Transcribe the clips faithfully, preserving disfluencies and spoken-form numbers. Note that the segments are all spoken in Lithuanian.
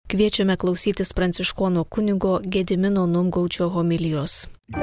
Kviečiame klausytis pranciškono kunigo Gedimino Numgaudžio homilijos.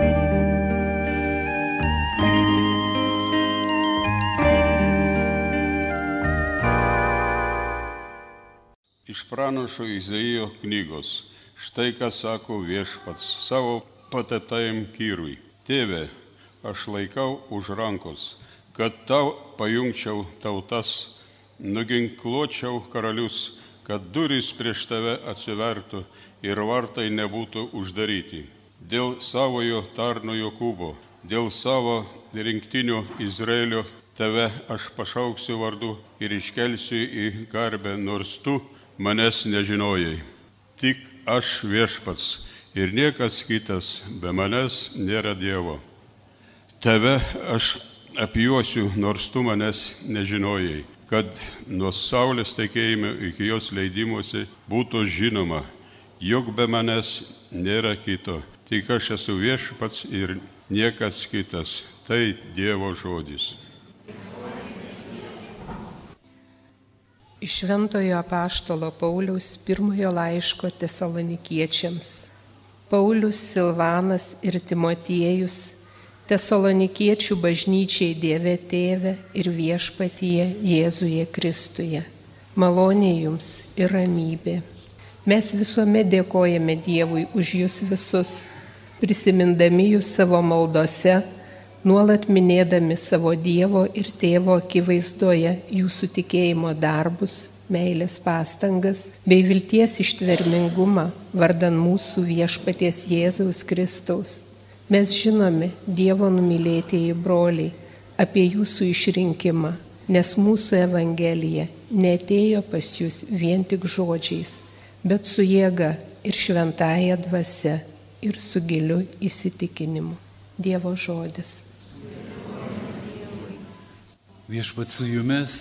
Iš pranašo Izaijo knygos. Štai ką sako Viešpats savo patetajam Kyrui. Tėve, aš laikau už rankos, kad tau pajungčiau tautas, nuginkluočiau karalius, kad durys prieš tave atsivertų ir vartai nebūtų uždaryti. Dėl savojo tarno Jokūbo, dėl savo rinktinio Izraelio tave aš pašauksiu vardu ir iškelsiu į garbę, nors tu manęs nežinojai. Tik aš Viešpats ir niekas kitas be manęs nėra Dievo. Tave aš apjuosiu, nors tu manęs nežinojai, kad nuo saulės tekėjimo iki jos leidimuose būtų žinoma, jog be manęs nėra kito. Tik aš esu Viešpats ir niekas kitas. Tai Dievo žodis. Iš Šventojo apaštalo Pauliaus pirmojo laiško Tesalonikiečiams. Paulius, Silvanas ir Timotiejus, Tesalonikiečių bažnyčiai Dieve Tėve ir Viešpatyje Jėzuje Kristuje. Malonė jums ir ramybė. Mes visuomet dėkojame Dievui už jūs visus, prisimindami jūs savo maldose, nuolat minėdami savo Dievo ir Tėvo akivaizdoje jūsų tikėjimo darbus, meilės pastangas bei vilties ištvermingumą vardan mūsų Viešpaties Jėzaus Kristaus. Mes žinome, Dievo numylėtieji broliai, apie jūsų išrinkimą, nes mūsų evangelija neatėjo pas jūs vien tik žodžiais, bet su jėga ir šventąja dvasia ir su giliu įsitikinimu. Dievo žodis. Viešpats su jumis,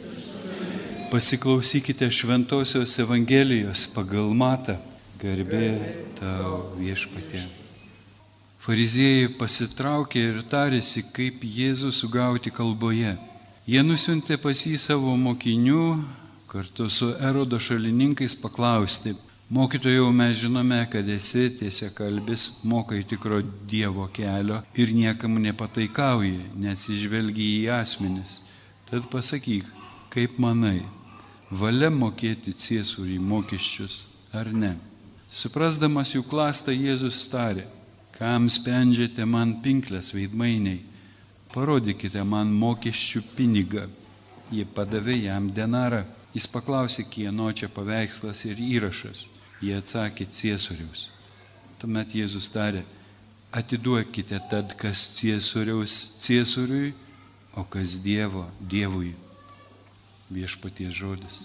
pasiklausykite šventosios evangelijos pagal Matą. Garbė tau, Viešpatie. Fariziejai pasitraukė ir tarėsi, kaip Jėzų sugauti kalboje. Jie nusiuntė pas jį savo mokinių, kartu su Erodo šalininkais paklausti: Mokytojau, mes žinome, kad esi tiesiakalbis, mokai tikro Dievo kelio ir niekam nepataikauji, neatsižvelgi į asmenis. Tad pasakyk, kaip manai, valia mokėti ciesoriui mokesčius ar ne? Suprasdamas jų klastą, Jėzus tarė: Kam spendžiate man pinklės veidmainiai? Parodykite man mokesčių pinigą. Jie padavė jam denarą. Jis paklausė, kieno čia paveikslas ir įrašas. Jie atsakė, ciesoriaus. Tuomet Jėzus tarė: Atiduokite tad, kas ciesoriaus ciesoriui, o kas Dievo Dievui. Viešpaties žodis.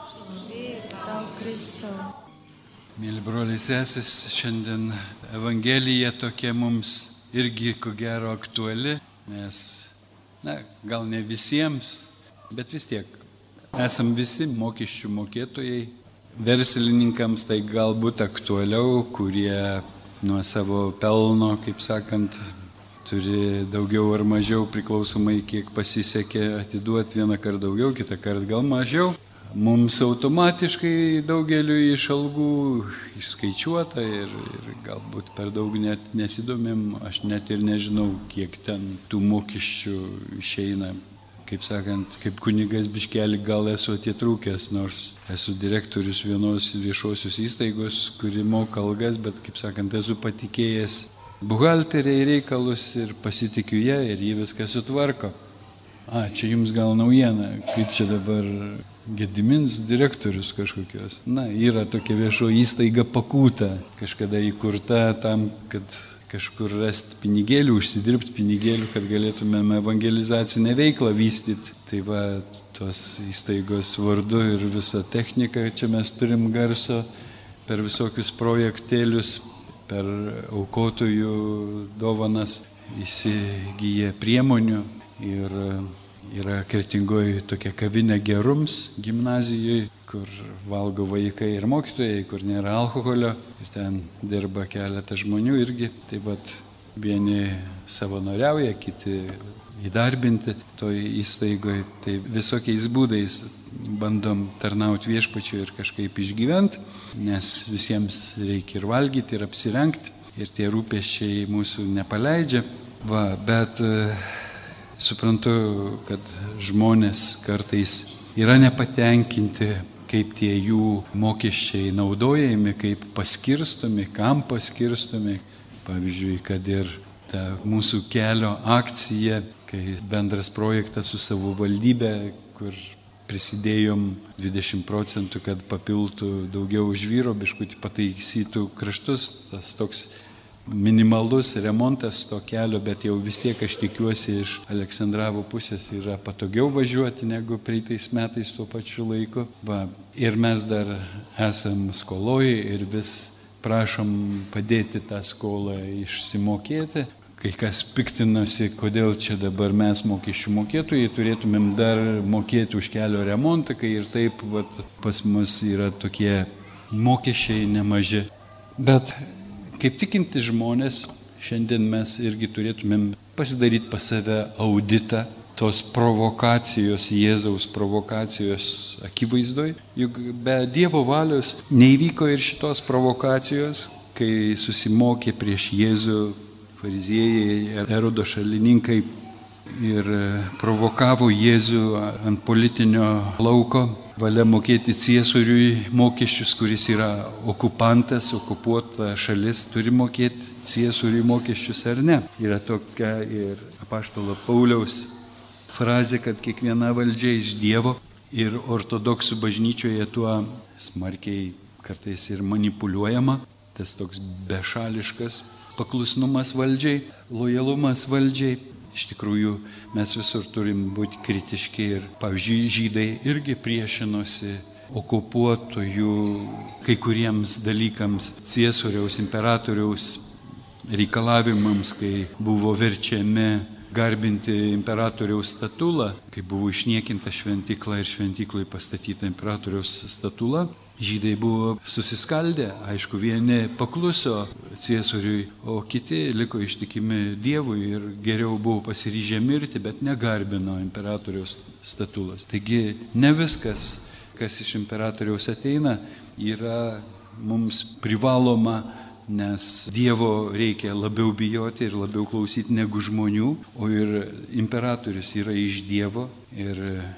Tau, Kristau. Mėly broliai sesis, šiandien evangelija tokia mums irgi ko gero aktuali, nes, na, gal ne visiems, bet vis tiek esam visi mokesčių mokėtojai. Verslininkams tai galbūt aktualiau, kurie nuo savo pelno, kaip sakant, turi daugiau ar mažiau priklausomai, kiek pasisekė atiduoti, vieną kartą daugiau, kitą kartą gal mažiau. Mums automatiškai daugeliu iš algų išskaičiuota ir, ir galbūt per daug net nesidomim, aš net ir nežinau, kiek ten tų mokesčių išeina. Kaip sakant, kaip kunigas biškelį gal esu atitrūkęs, nors esu direktorius vienos viešosios įstaigos, kuri moka algas, bet, kaip sakant, esu patikėjęs buhalteriai reikalus ir pasitikiu ją ir jį viską sutvarko. A, čia jums gal naujiena, kaip čia dabar Gedimins direktorius kažkokios. Na, yra tokia viešo įstaiga Pakūta, kažkada įkurta tam, kad kažkur rasti pinigėlių, užsidirbti pinigėlių, kad galėtumėm evangelizacinę veiklą vystyti. Tai va, tos įstaigos vardu ir visa technika, čia mes turim garso per visokius projektėlius, per aukotojų dovanas įsigyja priemonių ir yra Kretingoje tokia kavinė Gerums gimnazijoje, kur valgo vaikai ir mokytojai, kur nėra alkoholio. Ir ten dirba keletą žmonių irgi. Taip pat Vieni savanoriauja, kiti įdarbinti toj įstaigoje. Tai visokiais būdais bandom tarnauti viešpačiui ir kažkaip išgyventi, nes visiems reikia ir valgyti, ir apsirengti, ir tie rūpesčiai mūsų nepaleidžia. Va, bet e, suprantu, kad žmonės kartais yra nepatenkinti, kaip tie jų mokesčiai naudojami, kaip paskirstomi, kam paskirstomi. Pavyzdžiui, kad ir ta mūsų kelio akcija, kai bendras projektas su savivaldybė, kur prisidėjom dvidešimt procentų, kad papiltų daugiau už vyro, biškutį pataisytų kraštus, tas toks minimalus remontas to kelio, bet jau vis tiek aš tikiuosi iš Aleksandravo pusės yra patogiau važiuoti negu praeitais metais tuo pačiu laiku. Va, ir mes dar esam skoloj ir vis prašom padėti tą skolą išsimokėti. Kai kas piktinosi, kodėl čia dabar mes mokesčių mokėtojai turėtumėm dar mokėti už kelio remontą, kai ir taip vat, pas mus yra tokie mokesčiai nemaži. Bet kaip tikinti žmonės, šiandien mes irgi turėtumėm pasidaryti pas save auditą tos provokacijos, Jėzaus provokacijos akivaizdoj. Juk be Dievo valios neįvyko ir šitos provokacijos, kai susimokė prieš Jėzų fariziejai, Erodo šalininkai ir provokavo Jėzų ant politinio lauko, valia mokėti ciesoriui mokesčius, kuris yra okupantas, okupuota šalis, turi mokėti ciesoriui mokesčius ar ne. Yra tokia ir apaštalo Pauliaus frazė, kad kiekviena valdžia iš Dievo, ir ortodoksų bažnyčioje tuo smarkiai kartais ir manipuliuojama, tas toks bešališkas paklusnumas valdžiai, lojalumas valdžiai. Iš tikrųjų, mes visur turim būti kritiški ir, pavyzdžiui, žydai irgi priešinosi okupuotojų kai kuriems dalykams, ciesoriaus, imperatoriaus reikalavimams, kai buvo verčiami garbinti imperatoriaus statulą, kai buvo išniekinta šventykla ir šventyklai pastatyta imperatoriaus statula. Žydai buvo susiskaldę, aišku, vieni pakluso ciesoriui, o kiti liko ištikimi Dievui ir geriau buvo pasiryžę mirti, bet negarbino imperatoriaus statulos. Taigi ne viskas, kas iš imperatoriaus ateina, yra mums privaloma, nes Dievo reikia labiau bijoti ir labiau klausyti negu žmonių, o ir imperatorius yra iš Dievo ir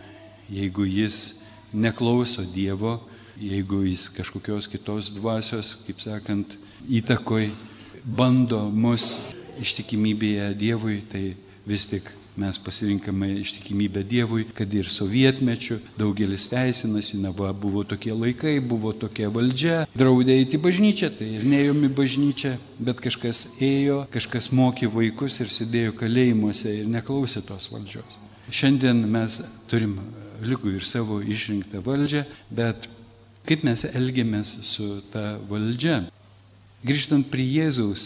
jeigu jis neklauso Dievo, jeigu jis kažkokios kitos dvasios, kaip sakant, įtakoj bando mus ištikimybėje Dievui, tai vis tik mes pasirinkame ištikimybę Dievui, kad ir sovietmečiu daugelis teisinasi, na va, buvo tokie laikai, buvo tokia valdžia, draudė eiti į bažnyčią, tai ir neėjom į bažnyčią, bet kažkas ėjo, kažkas mokė vaikus ir sėdėjo kalėjimuose ir neklausė tos valdžios. Šiandien mes turim lygų ir savo išrinktą valdžią, bet kaip mes elgiamės su ta valdžia? Grįžtant prie Jėzaus,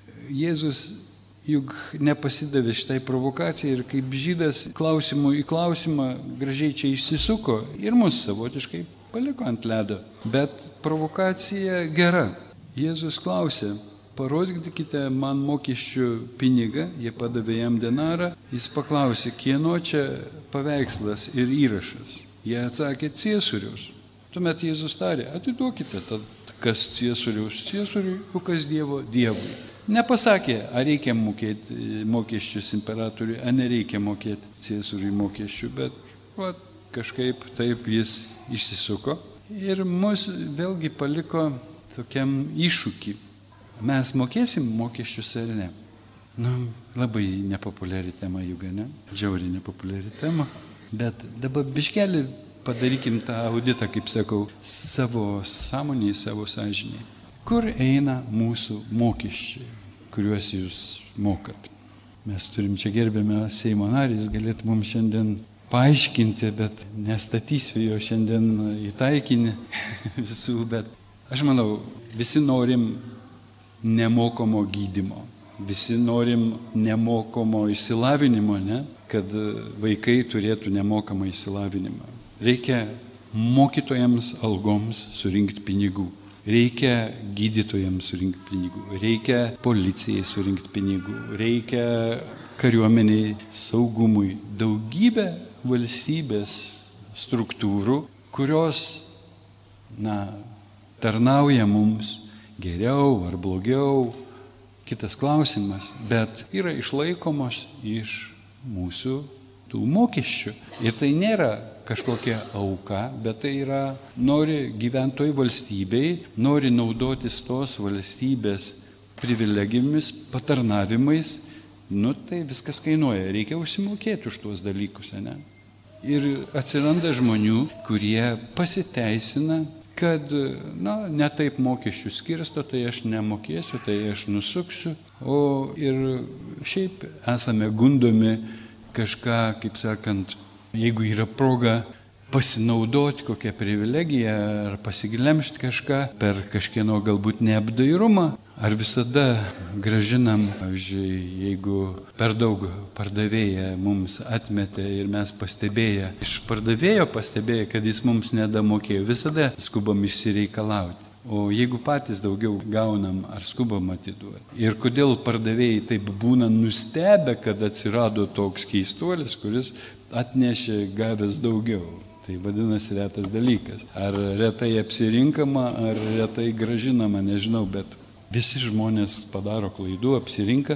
Jėzus juk nepasidavė šitai provokacijai ir kaip žydas klausimų į klausimą gražiai čia išsisuko ir mus savotiškai paliko ant ledo. Bet provokacija gera. Jėzus klausė, parodykite man mokesčių pinigą, jie padavė jam denarą, jis paklausė, kieno čia paveikslas ir įrašas. Jie atsakė, ciesoriaus. Tuomet Jėzus tarė, atiduokite, tad kas ciesoriaus ciesoriui, o kas Dievo Dievui. Nepasakė, ar reikia mokėti mokesčius imperatoriui, ar nereikia mokėti ciesoriui mokesčių, bet va, kažkaip taip jis išsisuko ir mus vėlgi paliko tokiam iššūkį. Mes mokėsim mokesčius ar ne? Nu, labai nepopuliari tema, juk, ne? Žiauriai nepopuliari tema, bet dabar biškelį padarykim tą auditą, kaip sakau, savo sąmonėje, savo sąžinėje. Kur eina mūsų mokesčiai, kuriuos jūs mokat? Mes turim čia gerbiamą Seimo narį, jis galėtų mums šiandien paaiškinti, bet nestatysiu jo šiandien į taikinį visų, bet aš manau, visi norim nemokamo gydymo, visi norim nemokamo išsilavinimo, ne? Kad vaikai turėtų nemokamą išsilavinimą. Reikia mokytojams algoms surinkti pinigų. reikia gydytojams surinkti pinigų, reikia policijai surinkti pinigų, reikia kariuomeniai, saugumui, daugybė valstybės struktūrų, kurios, na, tarnauja mums geriau ar blogiau, kitas klausimas, bet yra išlaikomos iš mūsų tų mokesčių. Ir tai nėra kažkokia auka, bet tai yra, nori gyventi toj valstybei, nori naudotis tos valstybės privilegijomis, patarnavimais, nu tai viskas kainuoja, reikia užsimokėti už tuos dalykus, ne? Ir atsiranda žmonių, kurie pasiteisina, kad, na, ne taip mokesčių skirsto, tai aš nemokėsiu, tai aš nusuksiu, o ir šiaip esame gundomi kažką, kaip sakant, jeigu yra proga pasinaudoti kokią privilegiją ar pasiglemžti kažką per kažkieno galbūt neapdairumą, ar visada gražinam, pavyzdžiui, jeigu per daug pardavėja mums atmetė ir mes pastebėję, iš pardavėjo pastebėję, kad jis mums nedamokėjo, visada skubam išsireikalauti. O jeigu patys daugiau gaunam, ar skubam atiduoti. Ir kodėl pardavėjai taip būna nustebę, kad atsirado toks keistuolis, kuris atnešė gavęs daugiau. Tai vadinasi retas dalykas. Ar retai apsirinkama, ar retai gražinama, nežinau, bet visi žmonės padaro klaidų, apsirinka.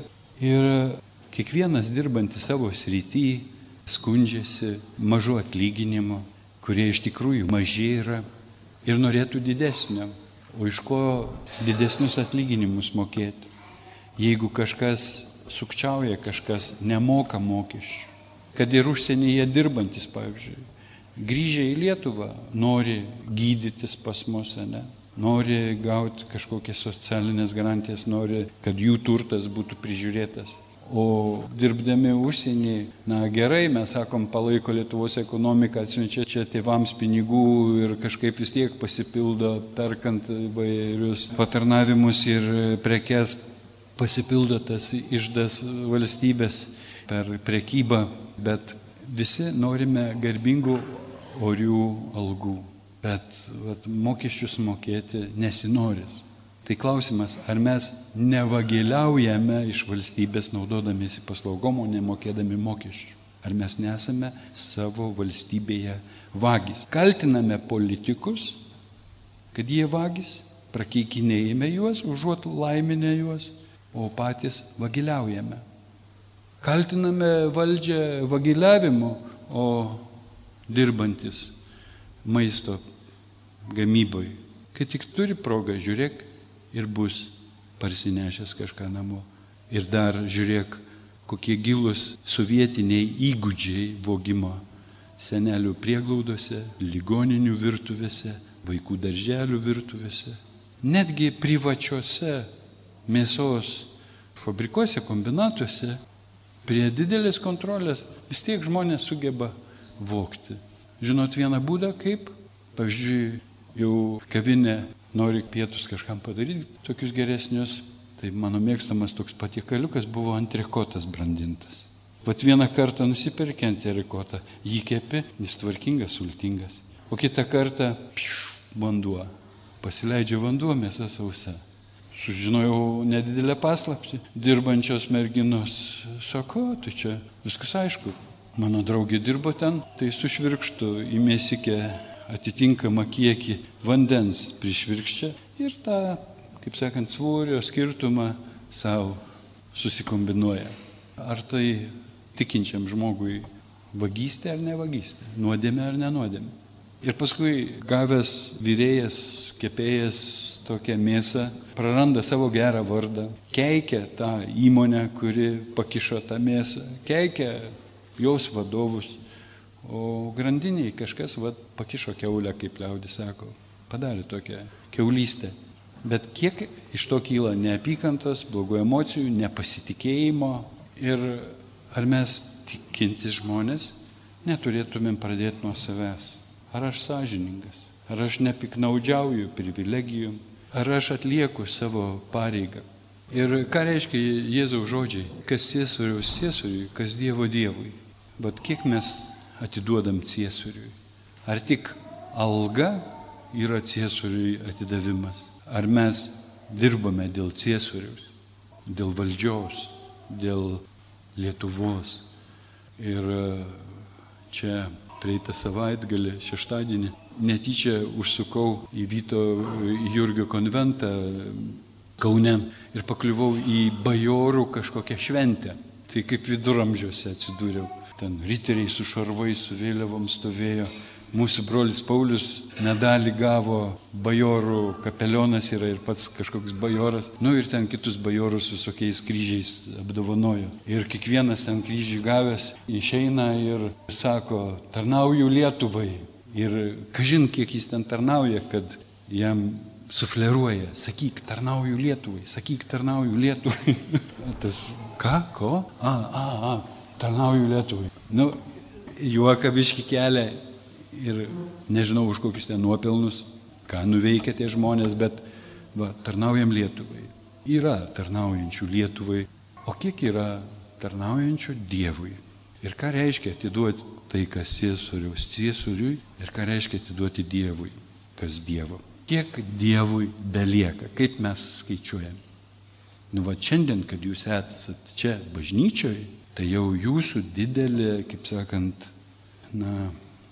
Ir kiekvienas dirbantis savo srity skundžiasi mažu atlyginimu, kurie iš tikrųjų maži yra ir norėtų didesnio. O iš ko didesnius atlyginimus mokėti? Jeigu kažkas sukčiauja, kažkas nemoka mokesčių, kad ir užsienyje dirbantis, pavyzdžiui, grįžę į Lietuvą nori gydytis pas mus, ne? Nori gauti kažkokias socialinės garantijas, nori, kad jų turtas būtų prižiūrėtas. O dirbdami užsienį, na gerai, mes sakom, palaiko Lietuvos ekonomiką, atsiunčia čia tėvams pinigų ir kažkaip vis tiek pasipildo, perkant įvairius patarnavimus ir prekes, pasipildo tas iždas valstybės per prekybą, bet visi norime garbingų orių algų, bet vat, mokesčius mokėti nesinoris. Tai klausimas, ar mes nevagiliaujame iš valstybės naudodamiesi paslaugom, o nemokėdami mokesčių? Ar mes nesame savo valstybėje vagys? Kaltiname politikus, kad jie vagys, prakeikinėjame juos, užuot laiminę juos, o patys vagiliaujame. Kaltiname valdžią vagiliavimu, o dirbantis maisto gamyboj, kai tik turi progą, žiūrėk, ir bus parsinešęs kažką namo. Ir dar žiūrėk, kokie gilus sovietiniai įgūdžiai vogimo senelių prieglaudose, ligoninių virtuvėse, vaikų darželių virtuvėse. Netgi privačiose mėsos fabrikuose, kombinatuose, prie didelės kontrolės vis tiek žmonės sugeba vogti. Žinot vieną būdą, kaip, pavyzdžiui, jau kavinė nori pietus kažkam padaryti, tokius geresnius, tai mano mėgstamas toks patiekaliukas buvo antrikotas brandintas. Vat vieną kartą nusipirkė antrikotą, jį kepi, jis tvarkingas, sultingas. O kitą kartą, piš, vanduo, pasileidžia vanduo, mėsa sausa. Sužinojau nedidelę paslaptį, dirbančios merginos, sako, tai čia viskas aišku. Mano draugė dirbo ten, tai sušvirkštų į mėsikę atitinkamą kiekį vandens prišvirkščia ir tą, kaip sakant, svorio skirtumą savo susikombinuoja. Ar tai tikinčiam žmogui vagystė ar ne vagystė, nuodėmė ar nenuodėmė. Ir paskui gavęs vyrėjas, kepėjas tokią mėsą, praranda savo gerą vardą, keikia tą įmonę, kuri pakišo tą mėsą, keikia jos vadovus, o grandiniai kažkas vat, pakišo kiaulę, kaip liaudis sako, padarė tokią kiaulystę. Bet kiek iš to kyla neapykantos, blogų emocijų, nepasitikėjimo ir ar mes tikintis žmonės neturėtumėm pradėti nuo savęs. Ar aš sąžiningas, ar aš nepiknaudžiauju privilegijom, ar aš atlieku savo pareigą. Ir ką reiškia Jėzaus žodžiai, kas ciesoriaus ciesoriui, kas Dievo Dievui. Vat kiek mes atiduodam ciesoriui. Ar tik alga yra ciesoriui atidavimas? Ar mes dirbame dėl ciesoriaus, dėl valdžios, dėl Lietuvos? Ir čia praeitą savaitgalį, šeštadienį, netyčia užsukau į Vyto Jurgio konventą Kaune ir pakliuvau į bajorų kažkokią šventę. Tai kaip viduramžiuose atsidūriau. Ten riteriai su šarvais, su vėliavom stovėjo. Mūsų brolis Paulius medalį gavo, bajorų kapelionas yra ir pats kažkoks bajoras. Nu ir ten kitus bajorus visokiais kryžiais apdovanojo. Ir kiekvienas ten kryžį gavęs išeina ir sako, tarnauju Lietuvai. Ir kažin, kiek jis ten tarnauja, kad jam sufleruoja, sakyk, tarnauju Lietuvai, sakyk, tarnauju Lietuvai. Tas, ką, ko? A, a, a, tarnauju Lietuvai. Nu, juoką biškį kelia. Ir nežinau už kokius ten nuopelnus, ką nuveikia tie žmonės, bet va, tarnaujam Lietuvai. Yra tarnaujančių Lietuvai, o kiek yra tarnaujančių Dievui? Ir ką reiškia atiduoti tai, kas ciesoriaus ciesoriui, ir ką reiškia atiduoti Dievui, kas Dievo? Kiek Dievui belieka, kaip mes skaičiuojam? Nu va, šiandien, kad jūs esat čia bažnyčioje, tai jau jūsų didelė, kaip sakant, na,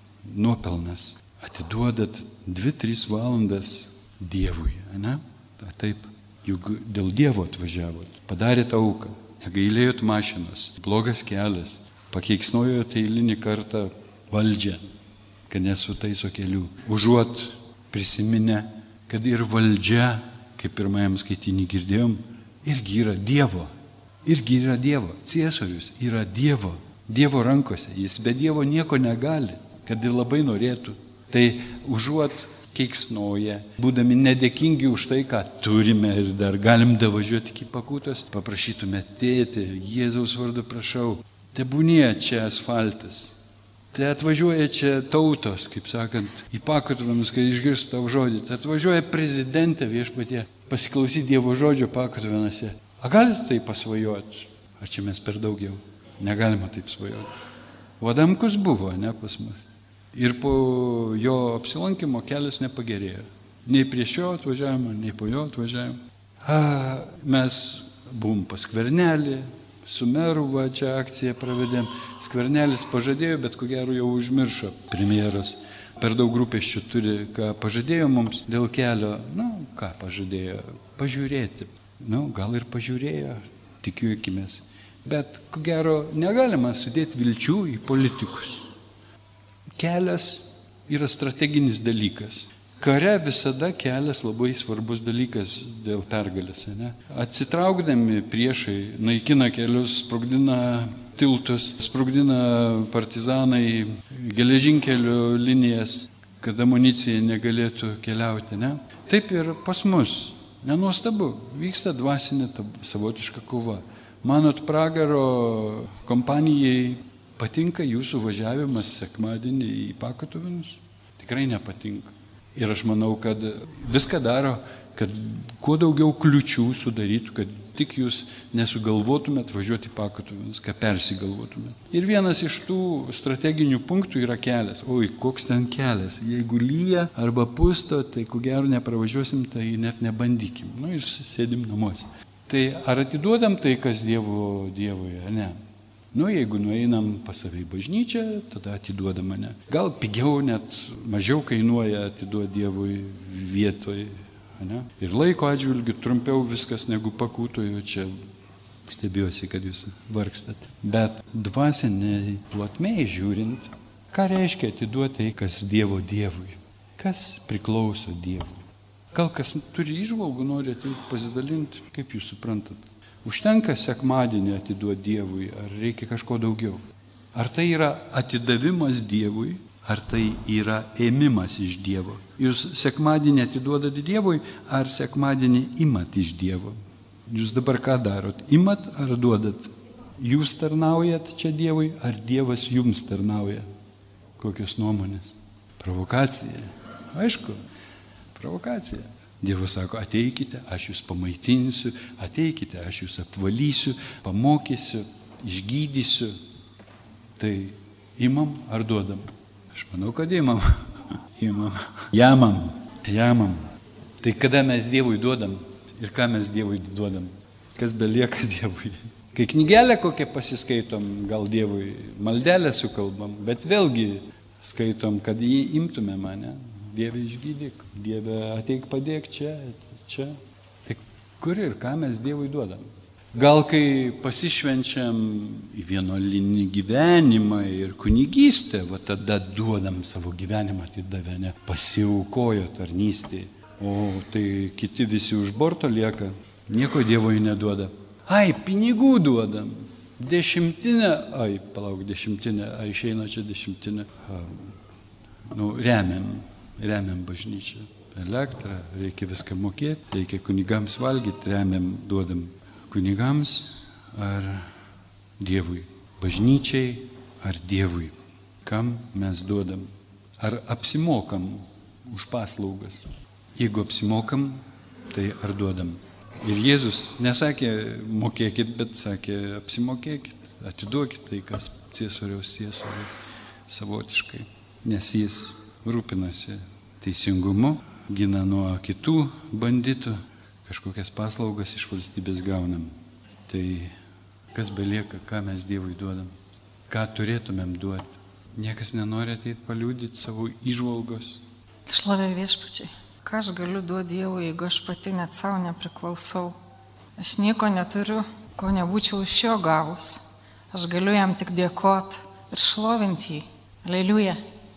nuopelnas. Atiduodat dvi tris valandas Dievui, ne? Taip, juk dėl Dievo atvažiavot, padarėt auką, negailėjot mašinos, blogas kelias, pakeiksnojot eilinį kartą valdžią, kad nesutaiso kelių. Užuot prisiminę, kad ir valdžia, kaip pirmajam skaitinį girdėjom, irgi yra Dievo. Irgi yra Dievo. Ciesorius yra Dievo. Dievo rankose. Jis be Dievo nieko negali. Kad ir labai norėtų. Tai užuot keiksnoja, būdami nedėkingi už tai, ką turime ir dar galim davažiuoti iki Pakutos, paprašytume, tėti, Jėzaus vardu prašau, tebūnie čia asfaltas, te atvažiuoja čia tautos, kaip sakant, į Pakutovėnus, kai išgirstų tavo žodį, te atvažiuoja prezidentė viešpatie, pasiklausyti Dievo žodžio Pakutovėnuose. A galite tai pasvajoti? Ar čia mes per daug jau? Negalima taip svajoti. O Adamkus buvo, ne pas mus. Ir po jo apsilankimo kelias nepagerėjo. Nei prieš jo atvažiavimą, nei po jo atvažiavimą. A, mes buvom pas Skvernelį, su meru va, čia akciją pravedėm. Skvernelis pažadėjo, bet ko gero jau užmiršo premjeras. Per daug rūpesčių turi, ką pažadėjo mums dėl kelio. Nu, ką pažadėjo? Pažiūrėti. Nu, gal ir pažiūrėjo, tikiuokimės. Bet, ko gero, negalima sudėti vilčių į politikus. Kelias yra strateginis dalykas. Kare visada kelias labai svarbus dalykas dėl pergalės. Ne? Atsitraukdami priešai naikina kelius, sprogdina tiltus, sprogdina partizanai geležinkelių linijas, kad amunicija negalėtų keliauti. Ne? Taip ir pas mus. Nenuostabu, vyksta dvasinė savotiška kova. Manot, Pragaro kompanijai patinka jūsų važiavimas sekmadienį į Pakutovėnus? Tikrai nepatinka. Ir aš manau, kad viską daro, kad kuo daugiau kliučių sudarytų, kad tik jūs nesugalvotumėt važiuoti į Pakutovėnus, kad persigalvotumėt. Ir vienas iš tų strateginių punktų yra kelias. Oi, koks ten kelias. Jeigu lyja arba pusto, tai ko gero nepravažiuosim, tai net nebandykim. Nu ir sėdim namuose. Tai ar atiduodam tai, kas Dievo Dievui, ar ne? Nu, jeigu nueinam pas save į bažnyčią, tada atiduodam, ne? Gal pigiau net, mažiau kainuoja atiduoti Dievui vietoj, ne? Ir laiko atžvilgiu trumpiau viskas negu Pakutoje, čia stebiuosi, kad jūs vargstat. Bet dvasiniai plotmei žiūrint, ką reiškia atiduoti tai, kas Dievo Dievui? Kas priklauso Dievui? Gal kas turi įžvalgų, nori ateiti pasidalinti, kaip jūs suprantat? Užtenka sekmadienį atiduoti Dievui, ar reikia kažko daugiau? Ar tai yra atidavimas Dievui, ar tai yra ėmimas iš Dievo? Jūs sekmadienį atiduodate Dievui, ar sekmadienį imat iš Dievo? Jūs dabar ką darot? Imat ar duodat? Jūs tarnaujat čia Dievui, ar Dievas jums tarnauja? Kokios nuomonės? Provokacija. Aišku. Provokacija. Dievas sako, ateikite, aš jūs pamaitinsiu, ateikite, aš jūs apvalysiu, pamokysiu, išgydysiu. Tai imam ar duodam? Aš manau, kad imam. Imam. Jamam. Jamam. Tai kada mes Dievui duodam ir ką mes Dievui duodam? Kas belieka Dievui? Kai knygelę kokią pasiskaitom, gal Dievui maldelę sukalbam, bet vėlgi skaitom, kad jį imtume mane. Dieve išgydyk, Dieve ateik padėk čia, čia. Tai kur ir ką mes Dievui duodam? Gal kai pasišvenčiam į vienuolinį gyvenimą ir kunigystę, va tada duodam savo gyvenimą atidavę, ne? Pasiaukojo tarnystėje. O tai kiti visi už borto lieka, nieko Dievui neduoda. Ai, pinigų duodam. Dešimtinę, ai, palauk, dešimtinę, ai, išeina čia dešimtinę. Nu, remiam, remiam bažnyčią. Elektrą, reikia viską mokėti, reikia kunigams valgyti, remiam, duodam. Kunigams ar Dievui? Bažnyčiai ar Dievui? Kam mes duodam? Ar apsimokam už paslaugas? Jeigu apsimokam, tai ar duodam? Ir Jėzus nesakė mokėkit, bet sakė apsimokėkit, atiduokit tai, kas ciesoriaus ciesoriui savotiškai. Nes jis rūpinasi teisingumu, gina nuo kitų banditų, kažkokias paslaugas iš valstybės gaunam. Tai kas belieka, ką mes Dievui duodam, ką turėtumėm duoti. Niekas nenori ateiti paliudyti savo įžvalgos. Šlovė viešpačiai. Ką aš galiu duoti Dievui, jeigu aš pati net savo nepriklausau? Aš nieko neturiu, ko nebūčiau iš jo gavus. Aš galiu jam tik dėkoti ir šlovinti jį. Aleliuja.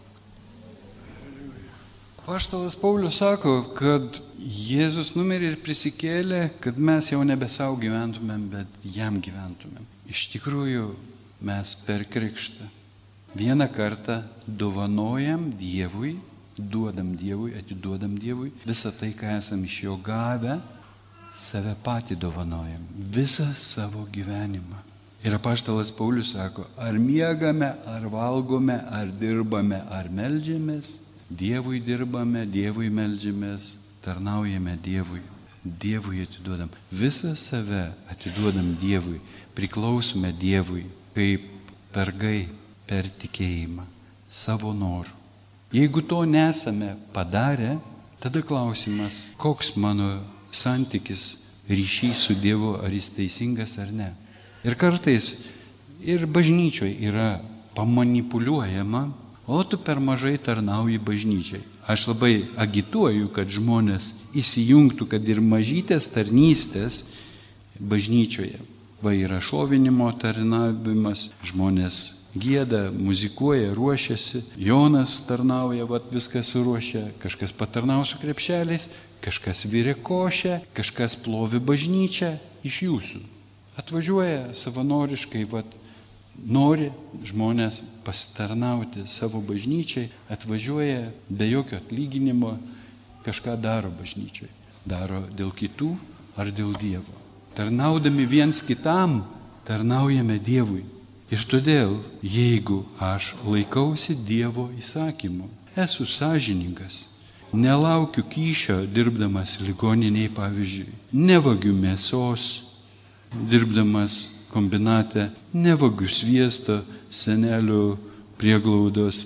Apaštalas Paulius sako, kad Jėzus numirė ir prisikėlė, kad mes jau nebe savo gyventumėm, bet jam gyventumėm. Iš tikrųjų, mes per krikštą vieną kartą dovanojam Dievui, duodam Dievui, atiduodam Dievui visą tai, ką esam iš jo gavę, save patį dovanojam, visą savo gyvenimą. Ir apaštalas Paulius sako, ar miegame, ar valgome, ar dirbame, ar meldžiamės, Dievui dirbame, Dievui meldžiamės, tarnaujame Dievui, Dievui atiduodam. Visą save atiduodam Dievui, priklausome Dievui, kaip vergai per tikėjimą, savo norų. Jeigu to nesame padarę, tada klausimas, koks mano santykis, ryšys su Dievu, ar jis teisingas ar ne. Ir kartais ir bažnyčioje yra pamanipuliuojama, o tu per mažai tarnauji bažnyčiai. Aš labai agituoju, kad žmonės įsijungtų, kad ir mažytės tarnystės bažnyčioje. Va yra šlovinimo tarnavimas, žmonės gieda, muzikuoja, ruošiasi. Jonas tarnauja, vat viską suruošia, kažkas patarnauja su krepšeliais, kažkas virė košę, kažkas plovi bažnyčią iš jūsų. Atvažiuoja savanoriškai, vat nori žmonės pasitarnauti savo bažnyčiai, atvažiuoja be jokio atlyginimo, kažką daro bažnyčiai. Daro dėl kitų ar dėl Dievo. Tarnaudami viens kitam, tarnaujame Dievui. Ir todėl, jeigu aš laikausi Dievo įsakymų, esu sąžiningas, nelaukiu kyšio dirbdamas ligoniniai, pavyzdžiui, nevagiu mėsos dirbdamas kombinate, nevagiu sviesto senelių prieglaudos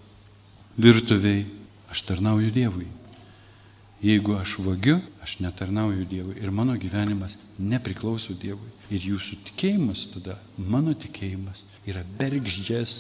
virtuviai, aš tarnauju Dievui. Jeigu aš vagiu, aš netarnauju Dievui ir mano gyvenimas nepriklauso Dievui. Ir jūsų tikėjimas tada, mano tikėjimas, yra bergždžias,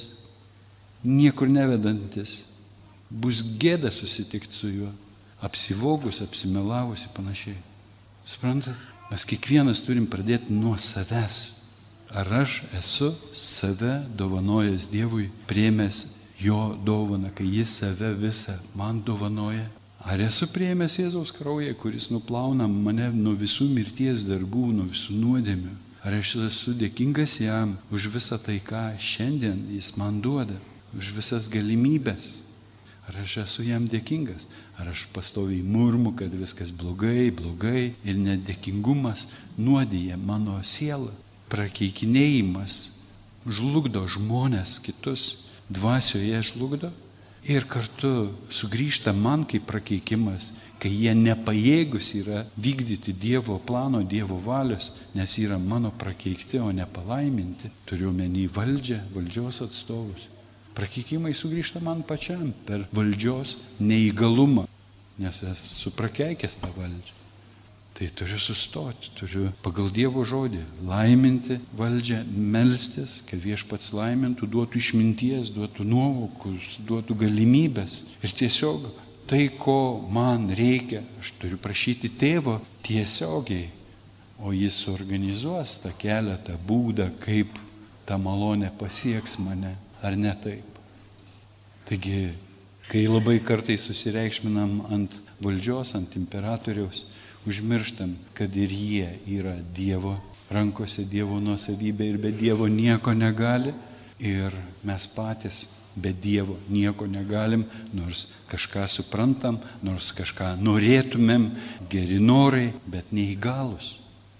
niekur nevedantis, bus gėda susitikti su juo, apsivogus, apsimelavus ir panašiai. Suprantat? Mes kiekvienas turim pradėti nuo savęs. Ar aš esu save dovanojęs Dievui, priėmęs jo dovaną, kai jis save visą man dovanoja? Ar esu priėmęs Jėzaus kraują, kuris nuplauna mane nuo visų mirties darbų, nuo visų nuodėmių? Ar aš esu dėkingas jam už visą tai, ką šiandien jis man duoda, už visas galimybės? Ar aš esu jam dėkingas? Ar aš pastoviai murmu, kad viskas blogai, blogai ir nedėkingumas nuodija mano sielą? Prakeikinėjimas žlugdo žmonės kitus, dvasioje žlugdo. Ir kartu sugrįžta man kaip prakeikimas, kai jie nepajėgus yra vykdyti Dievo plano, Dievo valios, nes yra mano prakeikti, o ne palaiminti. Turiu menį valdžią, valdžios atstovus. Prakeikimai sugrįžta man pačiam per valdžios neįgalumą. nes esu prakeikęs tą valdžią. Tai turiu sustoti, turiu pagal Dievo žodį laiminti valdžią, melstis, kad Viešpats laimintų, duotų išminties, duotų nuovokus, duotų galimybės. Ir tiesiog tai, ko man reikia, aš turiu prašyti Tėvo tiesiogiai, o Jis suorganizuos tą kelią, tą būdą, kaip ta malonė pasieks mane, ar ne taip. Taigi, kai labai kartais susireikšminam ant valdžios, ant imperatoriaus, užmirštam, kad ir jie yra Dievo rankose, Dievo nuosavybė ir be Dievo nieko negali. Ir mes patys be Dievo nieko negalim, nors kažką suprantam, nors kažką norėtumėm, geri norai, bet neįgalus.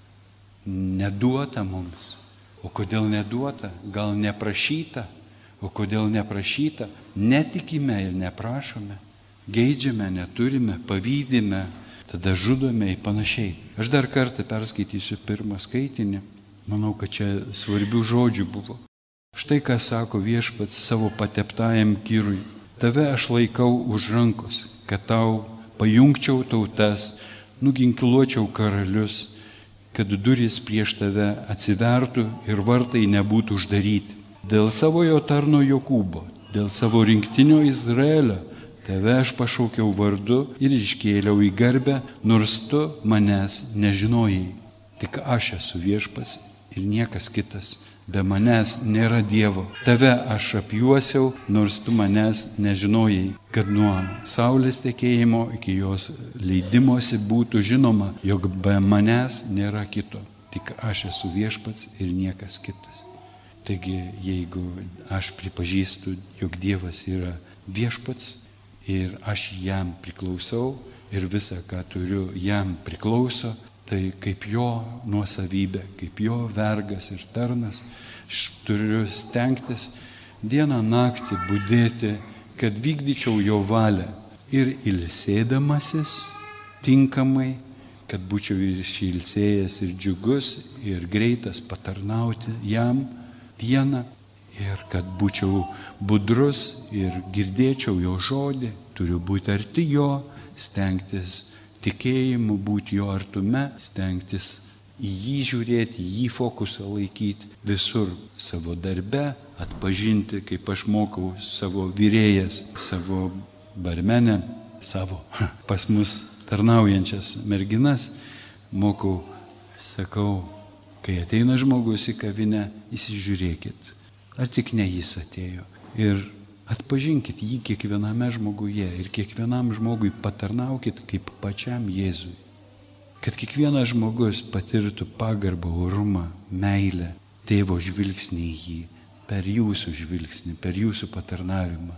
Neduota mums. O kodėl neduota? Gal neprašyta? O kodėl neprašyta? Netikime ir neprašome. Geidžiame, neturime, pavydime, tada žudome ir panašiai. Aš dar kartą perskaitysiu pirmą skaitinį. Manau, kad čia svarbių žodžių buvo. Štai ką sako Viešpats savo pateptajam Kyrui. Tave aš laikau už rankos, kad tau pajungčiau tautas, nuginkluočiau karalius, kad durys prieš tave atsivertų ir vartai nebūtų uždaryti. Dėl savojo tarno Jokūbo, dėl savo rinktinio Izraelio, tave aš pašaukiau vardu ir iškėliau į garbę, nors tu manęs nežinojai. Tik aš esu Viešpats ir niekas kitas. Be manęs nėra Dievo. Tave aš apjuosiau, nors tu manęs nežinojai, kad nuo saulės tekėjimo iki jos leidimosi būtų žinoma, jog be manęs nėra kito. Tik aš esu Viešpats ir niekas kitas. Taigi, jeigu aš pripažįstu, jog Dievas yra Viešpats, ir aš jam priklausau ir visa, ką turiu, jam priklauso, tai kaip jo nuosavybė, kaip jo vergas ir tarnas, aš turiu stengtis dieną naktį budėti, kad vykdyčiau jo valią ir ilsėdamasis tinkamai, kad būčiau ir išilsėjęs ir džiugus ir greitas patarnauti jam dieną ir kad būčiau budrus ir girdėčiau jo žodį, turiu būti arti jo, stengtis tikėjimu, būti jo artume, stengtis į jį žiūrėti, į jį fokusą laikyti visur savo darbe, atpažinti, kaip aš mokau savo vyrėjas, savo barmenę, savo pas mus tarnaujančias merginas, mokau, sakau, kai ateina žmogus į kavinę, įsižiūrėkit, ar tik ne jis atėjo. Ir atpažinkit jį kiekviename žmoguje ir kiekvienam žmogui patarnaukit kaip pačiam Jėzui. Kad kiekvienas žmogus patirtų pagarbą, orumą, meilę, Tėvo žvilgsnį į jį, per jūsų žvilgsnį, per jūsų patarnavimą.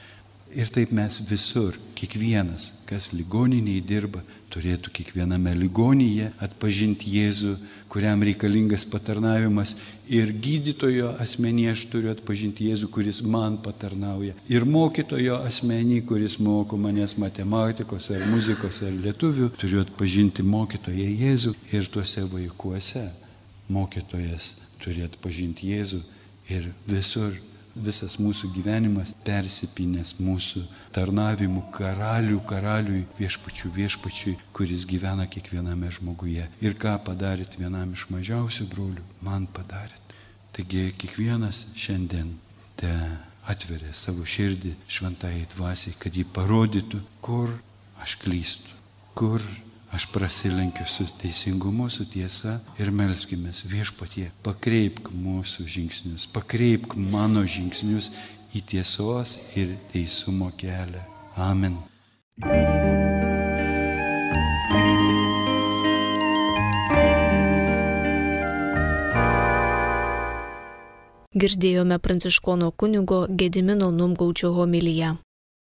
Ir taip mes visur, kiekvienas, kas ligoniniai dirba, turėtų kiekviename ligonyje atpažinti Jėzų, kuriam reikalingas patarnavimas. Ir gydytojo asmenyje aš turiu atpažinti Jėzų, kuris man patarnauja. Ir mokytojo asmenyje, kuris moko manęs matematikos ar muzikos ar lietuvių, turiu atpažinti mokytoją Jėzų. Ir tuose vaikuose mokytojas turi atpažinti Jėzų. Ir visur visas mūsų gyvenimas persipinęs mūsų tarnavimu karalių, karaliui, viešpačių, viešpačiui, kuris gyvena kiekviename žmoguje. Ir ką padarėt vienam iš mažiausių brolių, man padarėt. Taigi kiekvienas šiandien te atveria savo širdį šventai dvasiai, kad jį parodytų, kur aš klystu, kur aš prasilenkiu su teisingumu, su tiesa ir melskimės Viešpatie, pakreipk mūsų žingsnius, pakreipk mano žingsnius į tiesos ir teisumo kelią. Amen. Girdėjome pranciškono kunigo Gedimino Numgaudžio homiliją.